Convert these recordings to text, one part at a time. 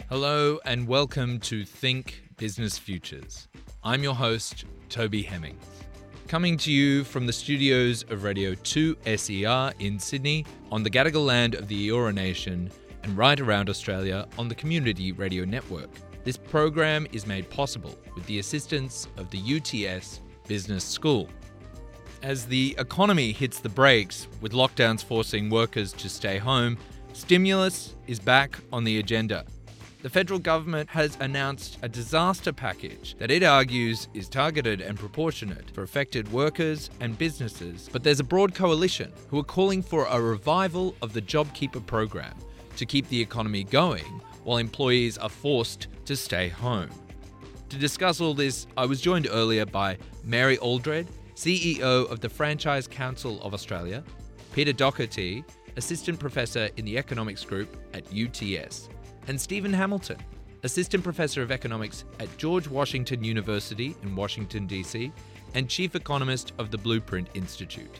Hello and welcome to Think Business Futures. I'm your host, Toby Hemmings. Coming to you from the studios of Radio 2 SER in Sydney on the Gadigal land of the Eora Nation and right around Australia on the Community Radio Network. This program is made possible with the assistance of the UTS Business School. As the economy hits the brakes with lockdowns forcing workers to stay home, stimulus is back on the agenda. The federal government has announced a disaster package that it argues is targeted and proportionate for affected workers and businesses, but there's a broad coalition who are calling for a revival of the JobKeeper program to keep the economy going while employees are forced to stay home. To discuss all this, I was joined earlier by Mary Aldred, CEO of the Franchise Council of Australia, Peter Docherty, Assistant Professor in the Economics Group at UTS, and Stephen Hamilton, Assistant Professor of Economics at George Washington University in Washington, D.C., and Chief Economist of the Blueprint Institute.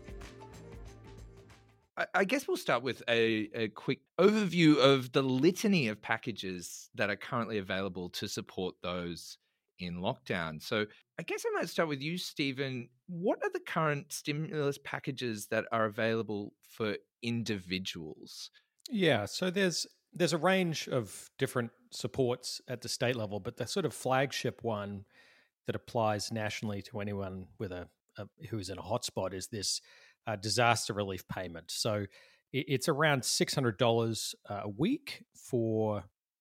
I guess we'll start with a quick overview of the litany of packages that are currently available to support those in lockdown. So I guess I might start with you, Stephen. What are the current stimulus packages that are available for individuals? Yeah, so there's a range of different supports at the state level, but the sort of flagship one that applies nationally to anyone with a who is in a hotspot is this disaster relief payment. So it's around $600 a week for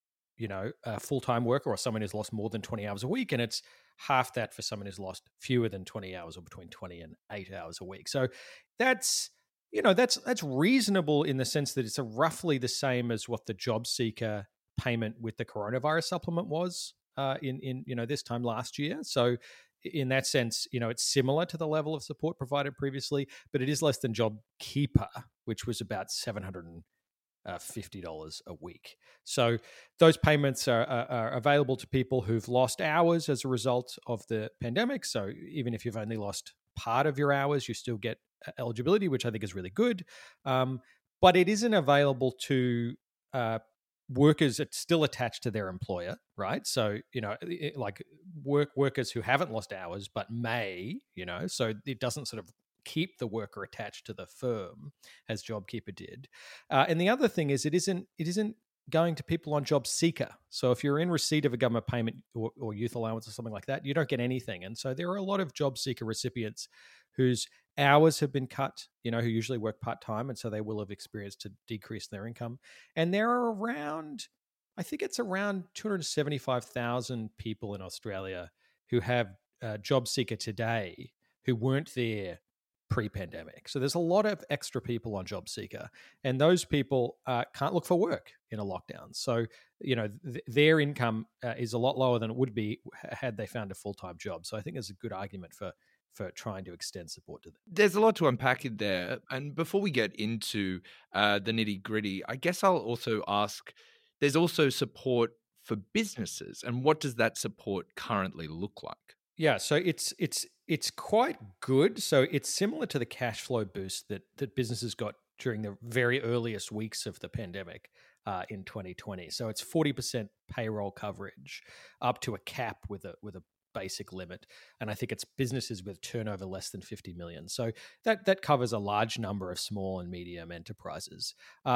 a full-time worker or someone who's lost more than 20 hours a week, and it's half that for someone who's lost fewer than 20 hours or between 20 and 8 hours a week. So that's that's reasonable in the sense that it's roughly the same as what the job seeker payment with the coronavirus supplement was in this time last year. So in that sense, it's similar to the level of support provided previously, but it is less than JobKeeper, which was about $750 a week. So those payments are available to people who've lost hours as a result of the pandemic. So even if you've only lost part of your hours, you still get eligibility, which I think is really good. But it isn't available to workers that's still attached to their employer, right? So, like workers who haven't lost hours but may, so it doesn't sort of keep the worker attached to the firm as JobKeeper did. And the other thing is it isn't going to people on job seeker. So if you're in receipt of a government payment or youth allowance or something like that, you don't get anything. And so there are a lot of job seeker recipients whose hours have been cut, who usually work part-time. And so they will have experienced a decrease in their income. And there are I think it's around 275,000 people in Australia who have job seeker today who weren't there pre-pandemic. So there's a lot of extra people on job seeker, and those people can't look for work in a lockdown. So, their income is a lot lower than it would be had they found a full-time job. So I think there's a good argument for trying to extend support to them. There's a lot to unpack in there. And before we get into the nitty-gritty, I guess I'll also ask, there's also support for businesses. And what does that support currently look like? Yeah, so it's quite good. So it's similar to the cash flow boost that businesses got during the very earliest weeks of the pandemic in 2020. So it's 40% payroll coverage up to a cap with a basic limit, and I think it's businesses with turnover less than 50 million. So that covers a large number of small and medium enterprises.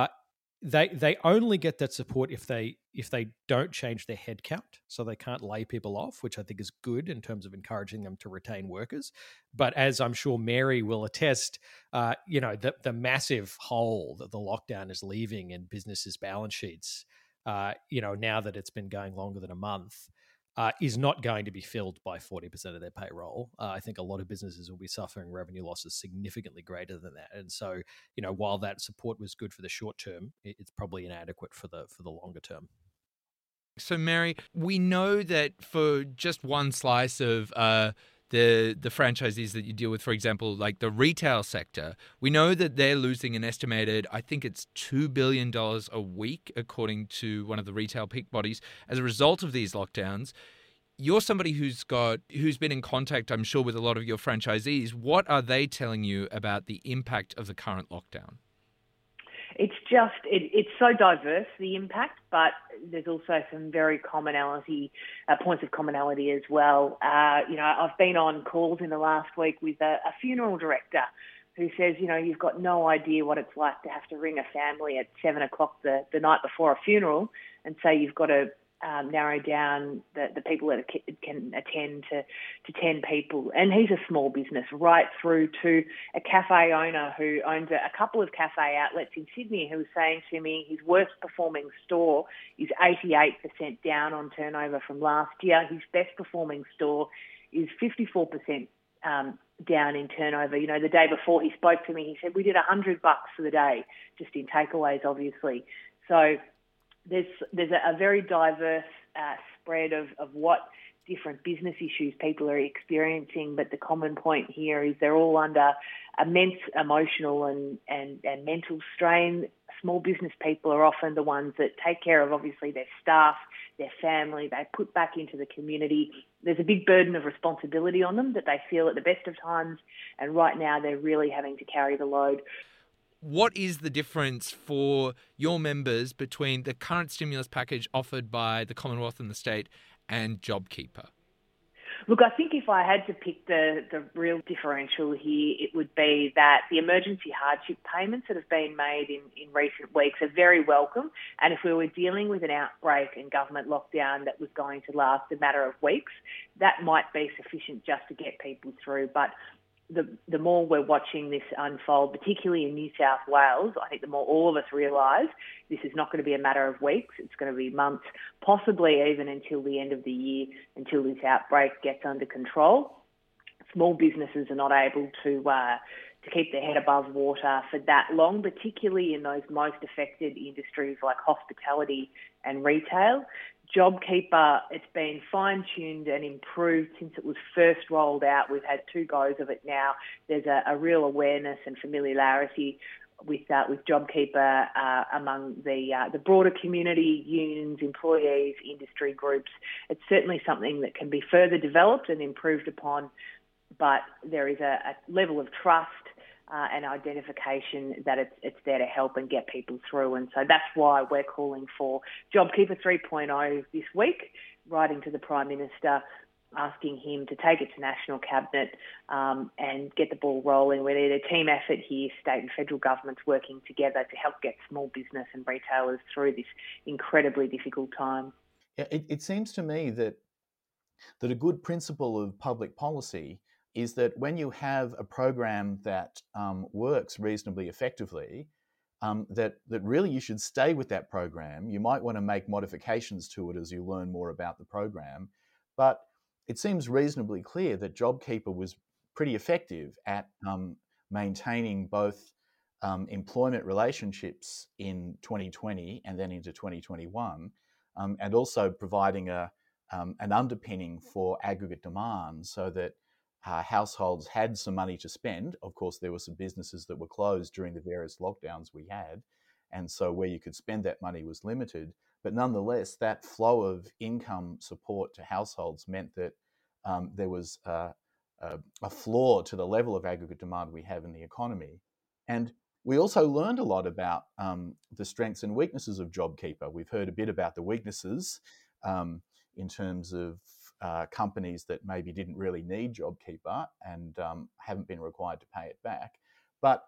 They only get that support if they don't change their headcount, so they can't lay people off, which I think is good in terms of encouraging them to retain workers. But as I'm sure Mary will attest, the massive hole that the lockdown is leaving in businesses' balance sheets, now that it's been going longer than a month, is not going to be filled by 40% of their payroll. I think a lot of businesses will be suffering revenue losses significantly greater than that. And so, while that support was good for the short term, it's probably inadequate for the longer term. So, Mary, we know that for just one slice of the franchisees that you deal with, for example, like the retail sector, we know that they're losing an estimated, I think it's $2 billion a week, according to one of the retail peak bodies, as a result of these lockdowns. You're somebody who's been in contact, I'm sure, with a lot of your franchisees. What are they telling you about the impact of the current lockdown? It's so diverse, the impact, but there's also some very points of commonality as well. I've been on calls in the last week with a funeral director who says, you've got no idea what it's like to have to ring a family at 7 o'clock the night before a funeral and say you've got to narrow down the people that can attend to 10 people. And he's a small business, right through to a cafe owner who owns a couple of cafe outlets in Sydney, who was saying to me his worst performing store is 88% down on turnover from last year. His best performing store is 54% down in turnover. The day before he spoke to me, he said, we did $100 for the day, just in takeaways, obviously. So there's a very diverse spread of what different business issues people are experiencing, but the common point here is they're all under immense emotional and mental strain. Small business people are often the ones that take care of, obviously, their staff, their family, they put back into the community. There's a big burden of responsibility on them that they feel at the best of times, and right now they're really having to carry the load. What is the difference for your members between the current stimulus package offered by the Commonwealth and the state and JobKeeper? Look, I think if I had to pick the real differential here, it would be that the emergency hardship payments that have been made in recent weeks are very welcome. And if we were dealing with an outbreak and government lockdown that was going to last a matter of weeks, that might be sufficient just to get people through. But the more we're watching this unfold, particularly in New South Wales, I think the more all of us realise this is not going to be a matter of weeks. It's going to be months, possibly even until the end of the year, until this outbreak gets under control. Small businesses are not able to keep their head above water for that long, particularly in those most affected industries like hospitality and retail. JobKeeper, it's been fine-tuned and improved since it was first rolled out. We've had 2 goes of it now. There's a real awareness and familiarity with JobKeeper among the broader community, unions, employees, industry groups. It's certainly something that can be further developed and improved upon, but there is a level of trust and identification that it's there to help and get people through. And so that's why we're calling for JobKeeper 3.0 this week, writing to the Prime Minister, asking him to take it to National Cabinet and get the ball rolling. We need a team effort here, state and federal governments working together to help get small business and retailers through this incredibly difficult time. Yeah, it seems to me that a good principle of public policy is that when you have a program that works reasonably effectively, that really you should stay with that program. You might want to make modifications to it as you learn more about the program, but it seems reasonably clear that JobKeeper was pretty effective at maintaining both employment relationships in 2020 and then into 2021, and also providing an underpinning for aggregate demand so that households had some money to spend. Of course, there were some businesses that were closed during the various lockdowns we had, and so where you could spend that money was limited. But nonetheless, that flow of income support to households meant that there was a floor to the level of aggregate demand we have in the economy. And we also learned a lot about the strengths and weaknesses of JobKeeper. We've heard a bit about the weaknesses in terms of companies that maybe didn't really need JobKeeper and haven't been required to pay it back. But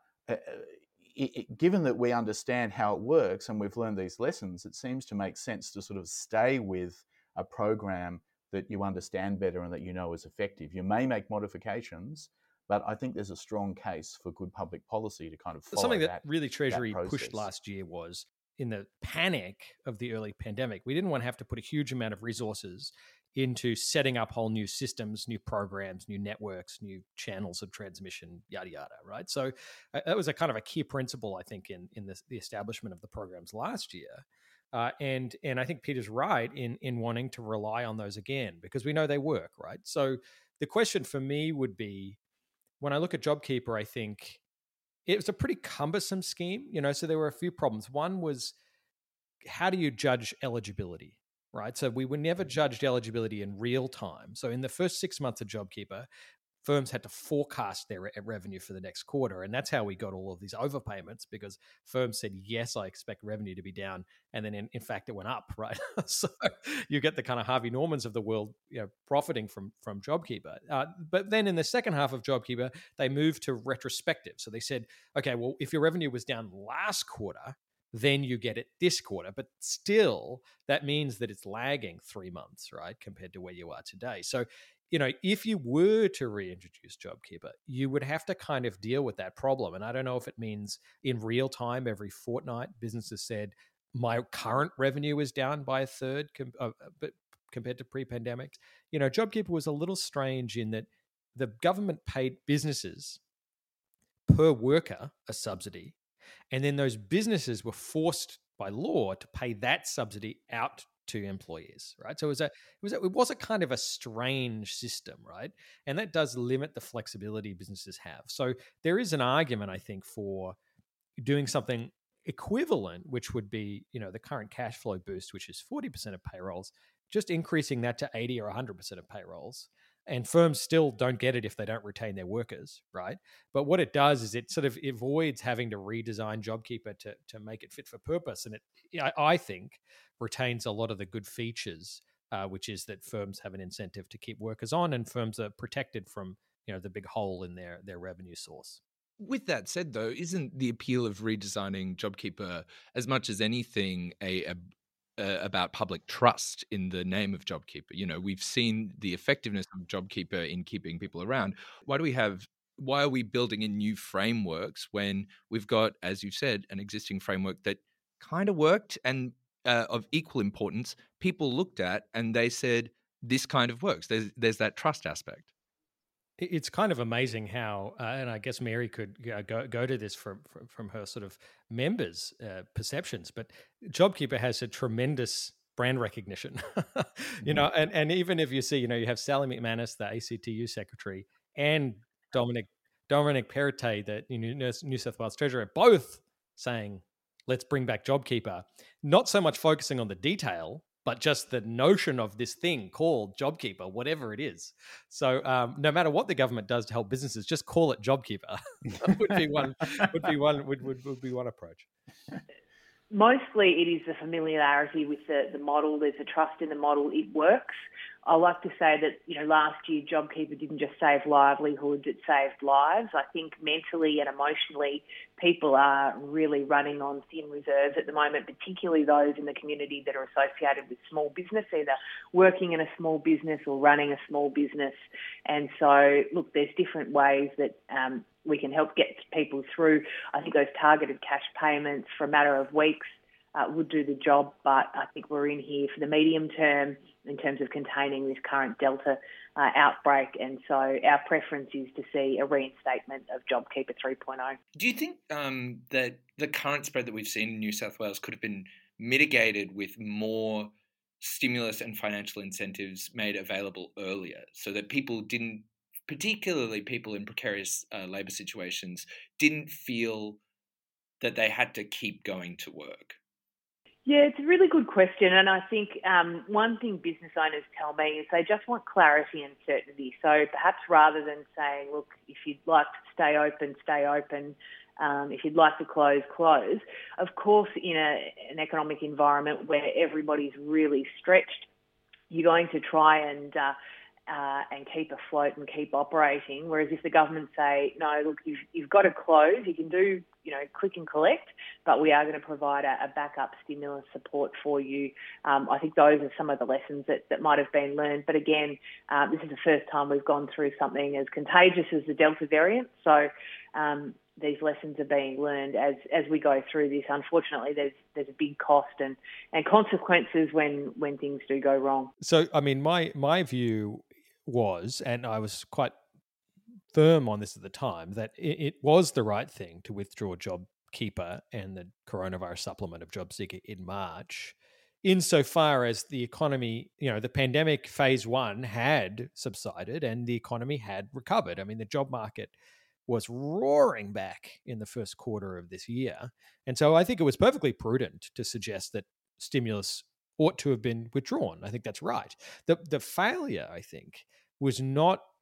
given that we understand how it works and we've learned these lessons, it seems to make sense to sort of stay with a program that you understand better and that you know is effective. You may make modifications, but I think there's a strong case for good public policy to kind of follow something that really Treasury pushed last year was, in the panic of the early pandemic, we didn't want to have to put a huge amount of resources into setting up whole new systems, new programs, new networks, new channels of transmission, yada, yada, right? So that was a kind of a key principle, I think, in the establishment of the programs last year. And I think Peter's right in wanting to rely on those again, because we know they work, right? So the question for me would be, when I look at JobKeeper, I think it was a pretty cumbersome scheme, so there were a few problems. One was, how do you judge eligibility, right? So we were never judged eligibility in real time. So in the first 6 months of JobKeeper, firms had to forecast their revenue for the next quarter. And that's how we got all of these overpayments, because firms said, yes, I expect revenue to be down. And then in fact, it went up, right? So you get the kind of Harvey Normans of the world, profiting from JobKeeper. But then in the second half of JobKeeper, they moved to retrospective. So they said, okay, well, if your revenue was down last quarter, then you get it this quarter. But still, that means that it's lagging 3 months, right, compared to where you are today. So, if you were to reintroduce JobKeeper, you would have to kind of deal with that problem. And I don't know if it means in real time, every fortnight, businesses said, my current revenue is down by a third compared to pre-pandemic. JobKeeper was a little strange in that the government paid businesses per worker a subsidy, and then those businesses were forced by law to pay that subsidy out to employees, right? So it was a kind of a strange system, right? And that does limit the flexibility businesses have. So there is an argument, I think, for doing something equivalent, which would be, the current cash flow boost, which is 40% of payrolls, just increasing that to 80 or 100% of payrolls. And firms still don't get it if they don't retain their workers, right? But what it does is it sort of avoids having to redesign JobKeeper to make it fit for purpose. And I think, retains a lot of the good features, which is that firms have an incentive to keep workers on, and firms are protected from, the big hole in their revenue source. With that said, though, isn't the appeal of redesigning JobKeeper, as much as anything, about public trust in the name of JobKeeper? We've seen the effectiveness of JobKeeper in keeping people around. Why are we building in new frameworks when we've got, as you've said, an existing framework that kind of worked and of equal importance, people looked at and they said, this kind of works. There's that trust aspect. It's kind of amazing how, and I guess Mary could go to this from her sort of members' perceptions, but JobKeeper has a tremendous brand recognition, and even if you see, you have Sally McManus, the ACTU secretary, and Dominic Perrottet, the New South Wales Treasurer, both saying, let's bring back JobKeeper, not so much focusing on the detail, but just the notion of this thing called JobKeeper, whatever it is. So no matter what the government does to help businesses, just call it JobKeeper would be one approach. Mostly it is the familiarity with the model. There's a trust in the model. It works. I like to say that, last year JobKeeper didn't just save livelihoods, it saved lives. I think mentally and emotionally people are really running on thin reserves at the moment, particularly those in the community that are associated with small business, either working in a small business or running a small business. And so, look, there's different ways that we can help get people through. I think those targeted cash payments for a matter of weeks would do the job, but I think we're in here for the medium term in terms of containing this current Delta outbreak, and so our preference is to see a reinstatement of JobKeeper 3.0. Do you think that the current spread that we've seen in New South Wales could have been mitigated with more stimulus and financial incentives made available earlier, so that people didn't, particularly people in precarious labour situations, didn't feel that they had to keep going to work? Yeah, it's a really good question. And I think one thing business owners tell me is they just want clarity and certainty. So perhaps rather than saying, look, if you'd like to stay open, stay open. If you'd like to close, close. Of course, in an economic environment where everybody's really stretched, you're going to try and keep afloat and keep operating. Whereas if the government say, no, look, you've got to close, you can do, click and collect, but we are going to provide a backup stimulus support for you. I think those are some of the lessons that might have been learned. But again, this is the first time we've gone through something as contagious as the Delta variant. So these lessons are being learned as we go through this. Unfortunately, there's a big cost and consequences when things do go wrong. So, I mean, my view was, and I was quite firm on this at the time, that it was the right thing to withdraw JobKeeper and the coronavirus supplement of JobSeeker in March, insofar as the economy, the pandemic phase one had subsided and the economy had recovered. I mean, the job market was roaring back in the first quarter of this year. And so I think it was perfectly prudent to suggest that stimulus ought to have been withdrawn. I think that's right. The failure, I think, was not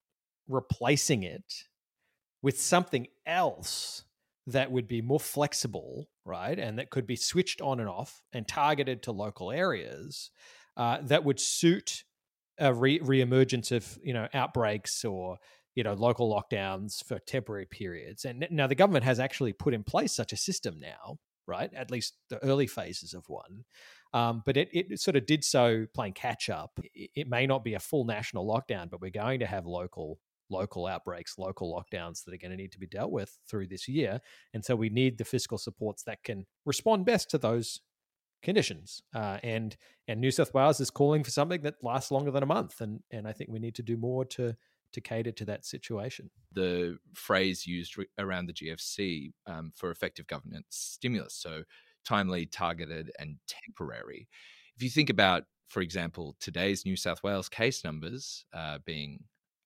replacing it with something else that would be more flexible, right? And that could be switched on and off and targeted to local areas that would suit a re-emergence of, outbreaks or, local lockdowns for temporary periods. And now the government has actually put in place such a system now, right? At least the early phases of one. But it sort of did so playing catch up. It may not be a full national lockdown, but we're going to have local outbreaks, local lockdowns that are going to need to be dealt with through this year. And so we need the fiscal supports that can respond best to those conditions. And New South Wales is calling for something that lasts longer than a month. And I think we need to do more to cater to that situation. The phrase used around the GFC for effective governance stimulus, so timely, targeted, and temporary. If you think about, for example, today's New South Wales case numbers being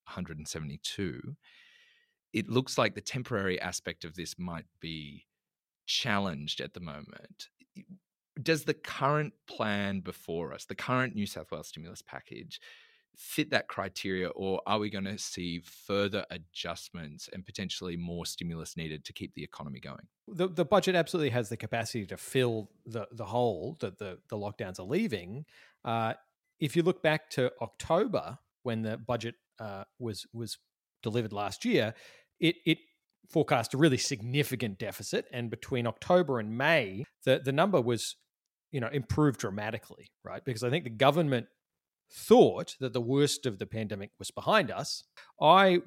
172, it looks like the temporary aspect of this might be challenged at the moment. Does the current plan before us, the current New South Wales stimulus package, fit that criteria, or are we going to see further adjustments and potentially more stimulus needed to keep the economy going? The budget absolutely has the capacity to fill the hole that the lockdowns are leaving. If you look back to October, when the budget was delivered last year, it forecast a really significant deficit, and between October and May, the number was improved dramatically, right? Because I think the government thought that the worst of the pandemic was behind us. I've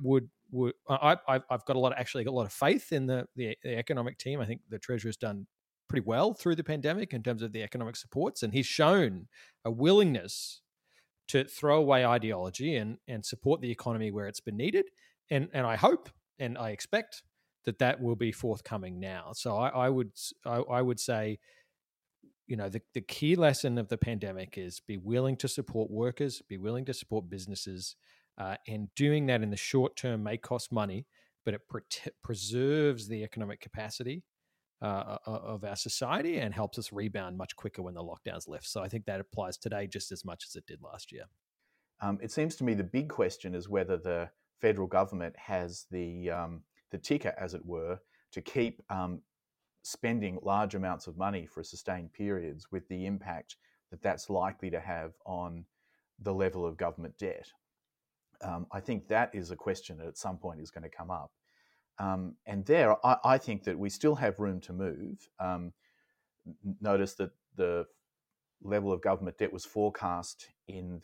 got a lot of faith in the economic team. I think the Treasurer's done pretty well through the pandemic in terms of the economic supports, and he's shown a willingness to throw away ideology and support the economy where it's been needed. And I hope and I expect that will be forthcoming now. So I would say, the key lesson of the pandemic is be willing to support workers, be willing to support businesses, and doing that in the short term may cost money, but it preserves the economic capacity of our society and helps us rebound much quicker when the lockdowns lift. So I think that applies today just as much as it did last year. It seems to me the big question is whether the federal government has the ticker, as it were, to keep spending large amounts of money for sustained periods, with the impact that that's likely to have on the level of government debt. I think that is a question that at some point is going to come up. And there, I think that we still have room to move. Notice that the level of government debt was forecast in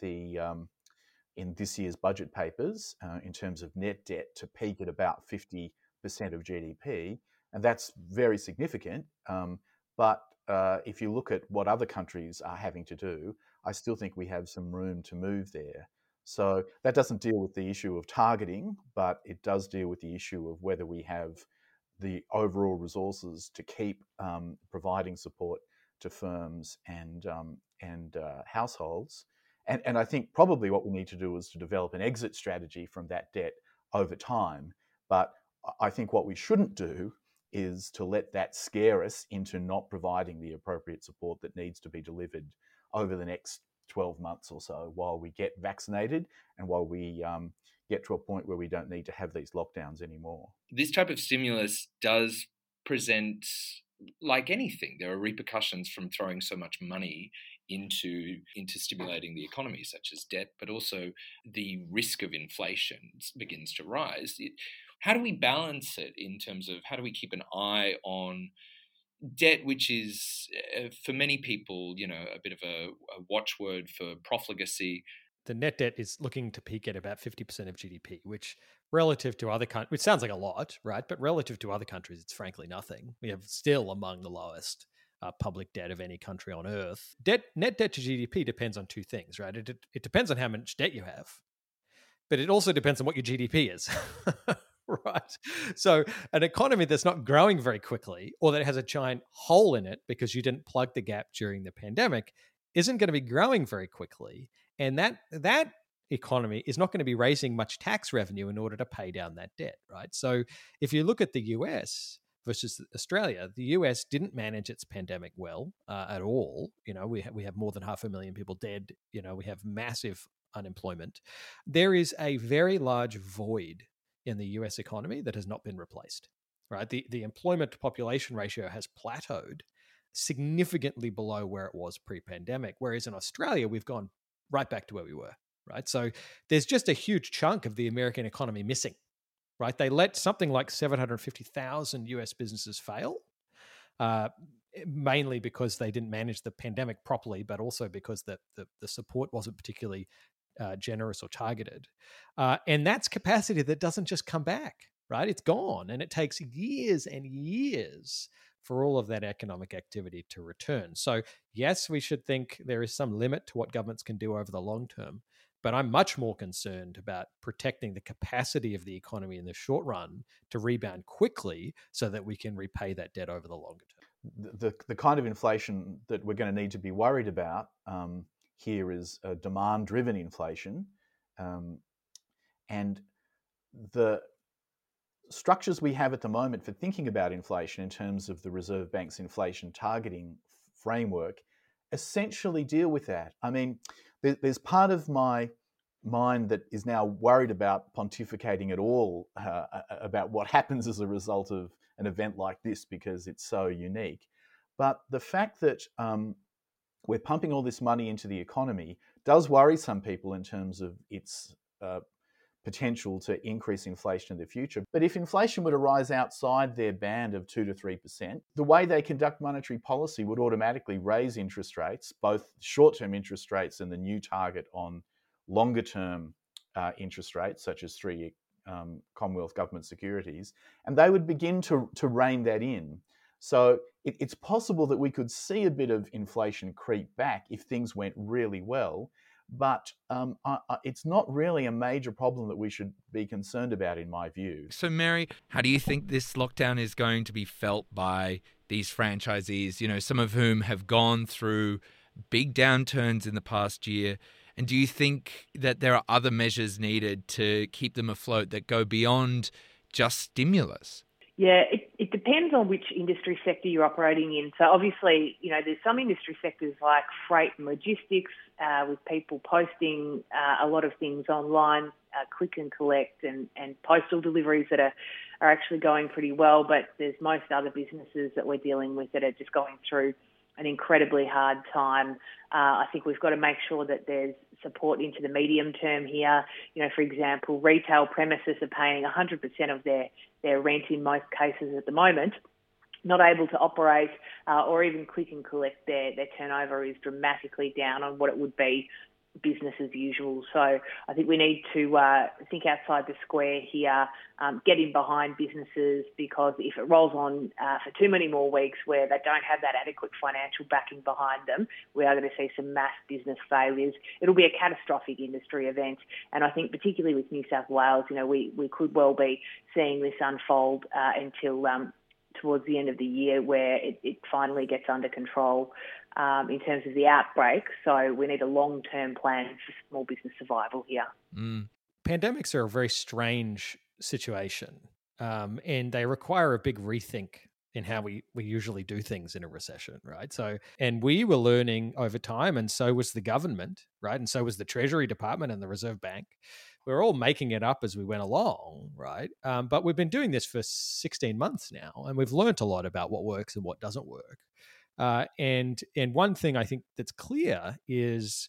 this year's budget papers in terms of net debt to peak at about 50% of GDP. And that's very significant. But if you look at what other countries are having to do, I still think we have some room to move there. So that doesn't deal with the issue of targeting, but it does deal with the issue of whether we have the overall resources to keep providing support to firms and households. And I think probably what we need to do is to develop an exit strategy from that debt over time. But I think what we shouldn't do is to let that scare us into not providing the appropriate support that needs to be delivered over the next 12 months or so while we get vaccinated and while we get to a point where we don't need to have these lockdowns anymore. This type of stimulus does present, like anything, there are repercussions from throwing so much money into stimulating the economy, such as debt, but also the risk of inflation begins to rise. How do we balance it in terms of how do we keep an eye on debt, which is, for many people, a bit of a watchword for profligacy? The net debt is looking to peak at about 50% of GDP, which relative to other countries, which sounds like a lot, right? But relative to other countries, it's frankly nothing. We have still among the lowest public debt of any country on earth. Net debt to GDP depends on two things, right? It depends on how much debt you have, but it also depends on what your GDP is. Right. So an economy that's not growing very quickly, or that has a giant hole in it because you didn't plug the gap during the pandemic, isn't going to be growing very quickly. And that economy is not going to be raising much tax revenue in order to pay down that debt, right? So if you look at the US versus Australia, the US didn't manage its pandemic well at all. We have more than 500,000 people dead. We have massive unemployment. There is a very large void in the US economy that has not been replaced, right? The employment to population ratio has plateaued significantly below where it was pre-pandemic, whereas in Australia, we've gone right back to where we were, right? So there's just a huge chunk of the American economy missing, right? They let something like 750,000 US businesses fail, mainly because they didn't manage the pandemic properly, but also because the support wasn't particularly generous or targeted. And that's capacity that doesn't just come back, right? It's gone, and it takes years and years for all of that economic activity to return. So yes, we should think there is some limit to what governments can do over the long term, but I'm much more concerned about protecting the capacity of the economy in the short run to rebound quickly so that we can repay that debt over the longer term. The kind of inflation that we're going to need to be worried about here is demand-driven inflation, and the structures we have at the moment for thinking about inflation in terms of the Reserve Bank's inflation targeting framework essentially deal with that. I mean, there's part of my mind that is now worried about pontificating at all about what happens as a result of an event like this because it's so unique. But the fact that we're pumping all this money into the economy does worry some people in terms of its potential to increase inflation in the future. But if inflation were to rise outside their band of 2 to 3%, the way they conduct monetary policy would automatically raise interest rates, both short-term interest rates and the new target on longer-term interest rates, such as 3-year Commonwealth government securities, and they would begin to rein that in. So it's possible that we could see a bit of inflation creep back if things went really well, but it's not really a major problem that we should be concerned about, in my view. So, Mary, how do you think this lockdown is going to be felt by these franchisees, you know, some of whom have gone through big downturns in the past year? And do you think that there are other measures needed to keep them afloat that go beyond just stimulus? Yeah, it depends on which industry sector you're operating in. So obviously, you know, there's some industry sectors like freight and logistics with people posting a lot of things online, click and collect and postal deliveries that are actually going pretty well. But there's most other businesses that we're dealing with that are just going through an incredibly hard time. I think we've got to make sure that there's support into the medium term here. You know, for example, retail premises are paying 100% of their rent in most cases at the moment, not able to operate or even click and collect. Their turnover is dramatically down on what it would be business as usual. So I think we need to think outside the square here, get in behind businesses, because if it rolls on for too many more weeks where they don't have that adequate financial backing behind them, we are going to see some mass business failures. It'll be a catastrophic industry event. And I think particularly with New South Wales, you know, we could well be seeing this unfold until towards the end of the year, where it finally gets under control in terms of the outbreak. So we need a long-term plan for small business survival here. Pandemics are a very strange situation, and they require a big rethink in how we usually do things in a recession, right? So, and we were learning over time, and so was the government, right? And so was the Treasury Department and the Reserve Bank. We're all making it up as we went along, right? But we've been doing this for 16 months now, and we've learned a lot about what works and what doesn't work. And one thing I think that's clear is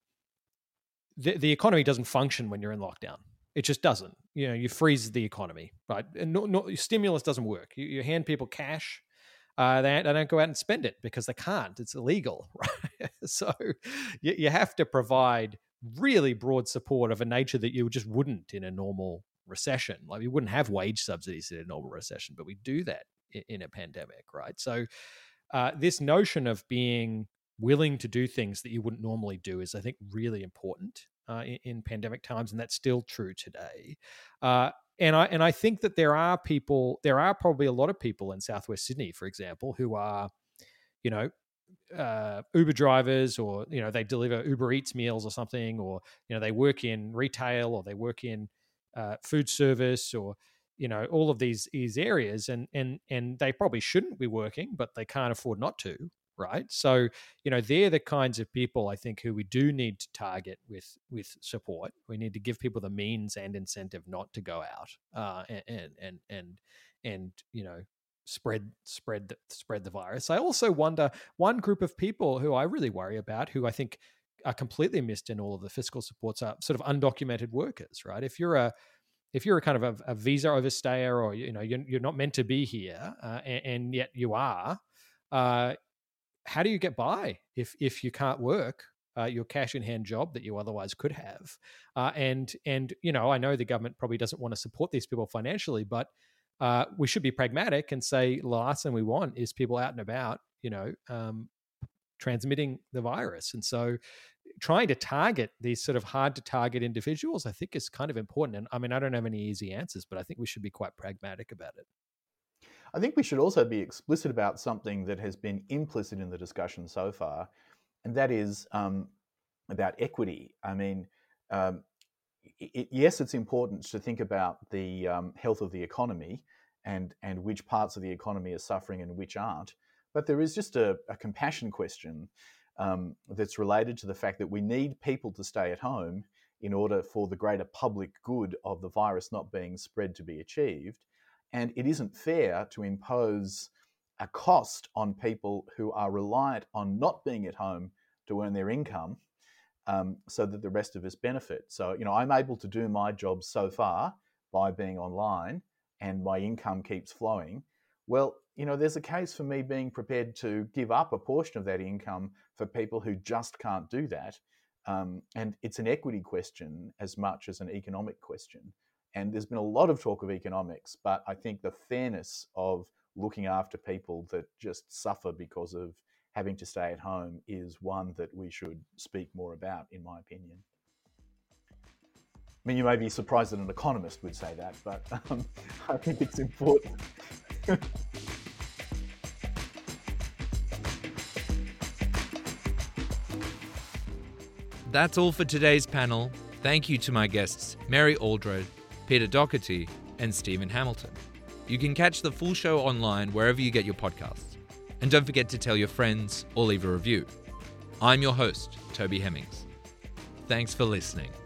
the economy doesn't function when you're in lockdown. It just doesn't. You know, you freeze the economy, right? And stimulus doesn't work. You hand people cash. They don't go out and spend it because they can't. It's illegal, right? So you have to provide really broad support of a nature that you just wouldn't in a normal recession. Like, we wouldn't have wage subsidies in a normal recession, but we do that in a pandemic, right? So this notion of being willing to do things that you wouldn't normally do is, I think, really important in pandemic times, and that's still true today. And I think that there are probably a lot of people in Southwest Sydney, for example, who are, you know, Uber drivers, or, you know, they deliver Uber Eats meals or something, or, you know, they work in retail, or they work in food service, or, you know, all of these areas, and they probably shouldn't be working, but they can't afford not to. right? So, they're the kinds of people I think who we do need to target with support. We need to give people the means and incentive not to go out and spread the virus. I also wonder, one group of people who I really worry about, who I think are completely missed in all of the fiscal supports, are sort of undocumented workers, right? If you're a kind of a visa overstayer, or you're not meant to be here, and yet you are, how do you get by if you can't work your cash in hand job that you otherwise could have? And I know the government probably doesn't want to support these people financially, but we should be pragmatic and say the last thing we want is people out and about, transmitting the virus. And so trying to target these sort of hard to target individuals, I think, is kind of important. And I mean, I don't have any easy answers, but I think we should be quite pragmatic about it. I think we should also be explicit about something that has been implicit in the discussion so far, and that is about equity. I mean, yes, it's important to think about the health of the economy and which parts of the economy are suffering and which aren't. But there is just a compassion question that's related to the fact that we need people to stay at home in order for the greater public good of the virus not being spread to be achieved. And it isn't fair to impose a cost on people who are reliant on not being at home to earn their income, so that the rest of us benefit. So, I'm able to do my job so far by being online and my income keeps flowing. Well, there's a case for me being prepared to give up a portion of that income for people who just can't do that. And it's an equity question as much as an economic question. And there's been a lot of talk of economics, but I think the fairness of looking after people that just suffer because of having to stay at home is one that we should speak more about, in my opinion. I mean, you may be surprised that an economist would say that, but I think it's important. That's all for today's panel. Thank you to my guests, Mary Aldred, Peter Doherty, and Stephen Hamilton. You can catch the full show online wherever you get your podcasts. And don't forget to tell your friends or leave a review. I'm your host, Toby Hemmings. Thanks for listening.